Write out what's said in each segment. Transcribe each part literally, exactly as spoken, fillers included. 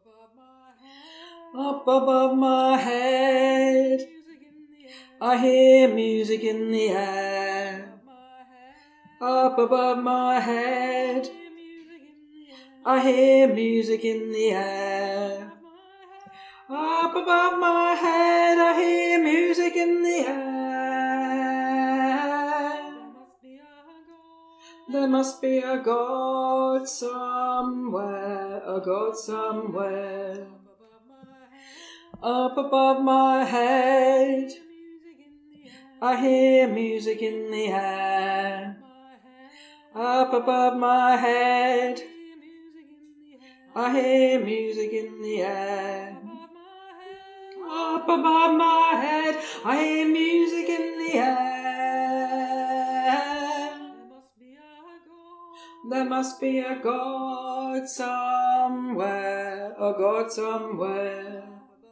Up above my head, I hear music in the air. Up above my head, I hear music in the air. Up above my head, I hear music in the air. There must be a God somewhere, a God somewhere. Up above my head, I hear music in the air. Up above my head, I hear music in the air. Up above my head, I hear music in the air. There must be a God somewhere, a God somewhere.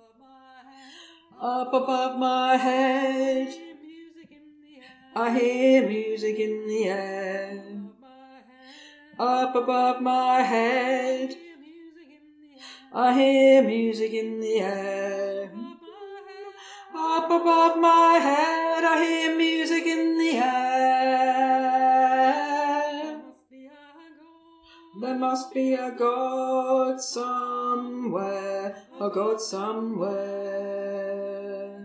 Up above my head, I hear music in the air. Up above my head, I hear music in the air. Up above my head, I hear music in the air. There must be a God somewhere, a God somewhere.